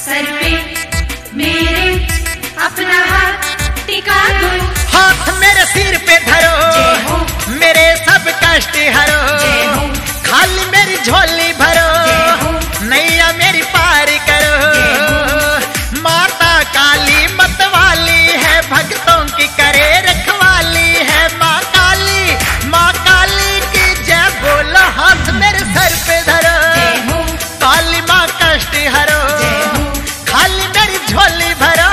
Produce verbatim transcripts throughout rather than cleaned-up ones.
सर पे मेरे अपना हाथ टिका दो, हाथ मेरे सिर पे धरो, जय हो, मेरे सब कष्ट हरो, जय हो, खाली मेरी झोली भरो, जय हो, नैया मेरी पार करो। जय माता काली मतवाली है, भक्तों की करे रखवाली है। माँ काली, माँ काली की जय बोलो, हाथ मेरे सर पे धरो, जय हो, काली माँ कष्ट हरो, जय हो, खाली मेरी झोली भरो।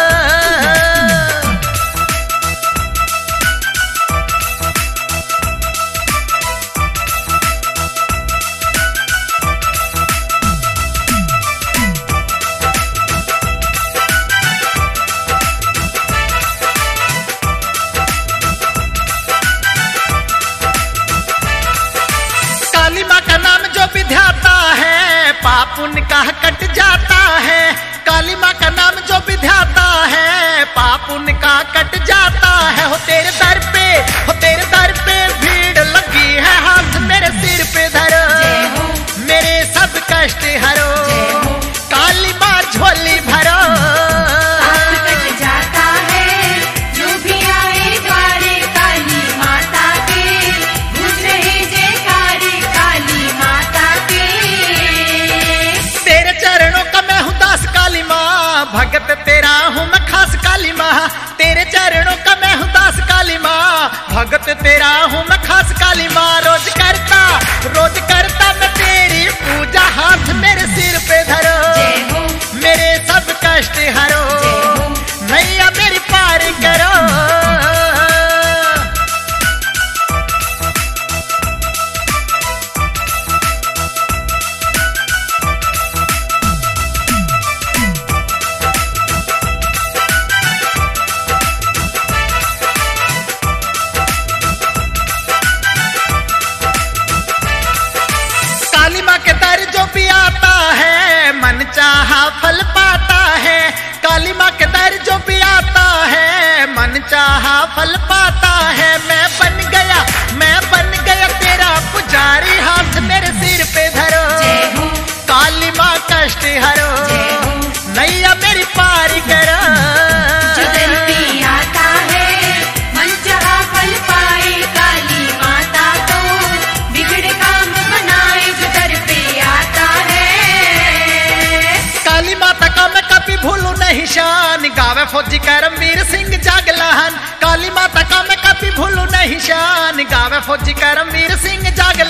काली माँ का नाम जो विधाता है, पाप उनका कट जाता है। काली माँ का नाम जो विधाता है, पाप उनका कट जाता है। हो तेरे दर पे, हो तेरे दर पे भीड़ लगी है, हाथ मेरे सिर पे धरो, जय हो, मेरे सब कष्ट हरो, जय हो, काली माँ झोली भरो। पाप कट जाता है जो भी आए द्वारे, काली माता के गूंज रहे जयकारे, काली माता के। तेरे चरणों का मैं हूँ दास काली माँ, भगत तेरा हूँ मैं खास काली माँ। तेरे चरणों का मैं हूँ दास काली माँ, भगत तेरा हूँ मैं खास काली माँ। रोज करता, रोज करता मैं तेरी पूजा, हाथ मेरे सिर पे धरो, जय हो, मेरे सब कष्ट हरो, जय हो, नैया मेरी पार करो। काली माँ के दर जो भी आता है, मन चाहा फल पाता है। काली माँ के दर जो भी आता है, मन चाहा फल पाता है। मैं बन गया, मैं बन गया तेरा पुजारी, हाथ मेरे सिर पे धरो, जय हो, काली माँ कष्ट हरो, जय हो, नैया मेरी पार करो। जो दर पे आता है मन चाहा फल पाए, काली माता तो बिगड़े काम बनाए, जो दर पे आता है। काली माता का मैं कभी भूलू नहीं शान, गावे फौजी करमवीर सिंह जागलान। काली माता का मैं कभी भूलू नहीं शान, गावे फौजी करमवीर सिंह जागलान।